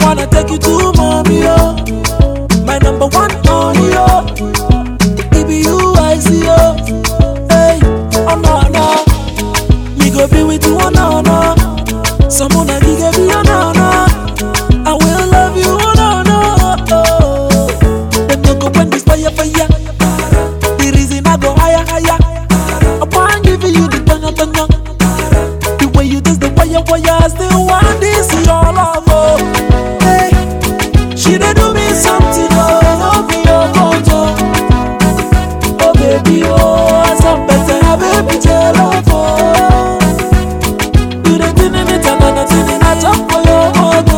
wanna take you to mommy, oh. My number one honey, oh. It be you I see, oh. Hey, oh no, no. Me go be with you, oh no, no. Someone I give you, oh no, no. I will love you, oh no, no. Oh. Them no go when this fire, fire. The reason I go higher, higher. I wanna give you the tongue, tongue. The way you taste the wire, wire. I still want this, your love, oh. Hey, she dey do me something, oh, me, oh, oh, oh, baby, oh, some better, baby, tell love, oh. You dey think me, tell me nothing, I talk for your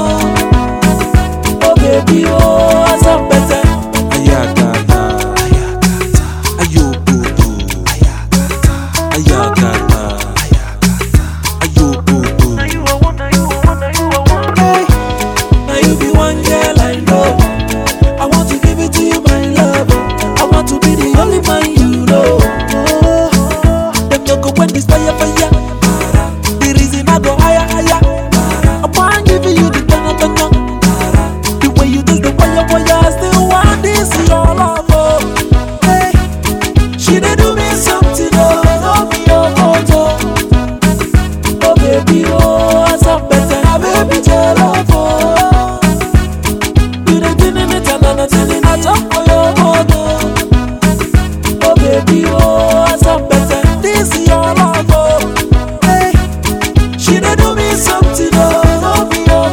oh, baby, oh, some better. Ayagata, ayagata, ayobubu, ayagata, ayagata, ayagata, ayobubu. Now you are one, now you are one, now you are one. Hey, now you be one girl I know. I want to give it to you, my love. I want to be the only man you know. Them no go when this fire, fire. The reason I go higher, higher. I want to give you the tongue, tongue. The way you taste the wire, wire. I still want this, your love, oh. Hey, she dey do me something, oh, me, oh, oh, oh, baby, oh, some better, baby, tell love, oh. You dey think me, tell me nothing, I talk for your oh, baby, oh, some better, this your love, oh. Hey, she dey do me something, oh, me, oh,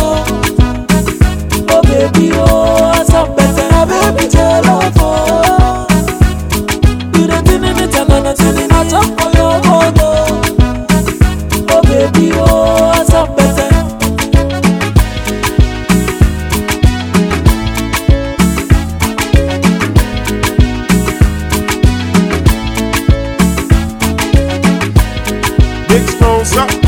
oh, baby, oh, some better, baby, tell love, oh. You dey think me, tell me nothing, I talk for your oh, baby, oh, some better. Big Smosa.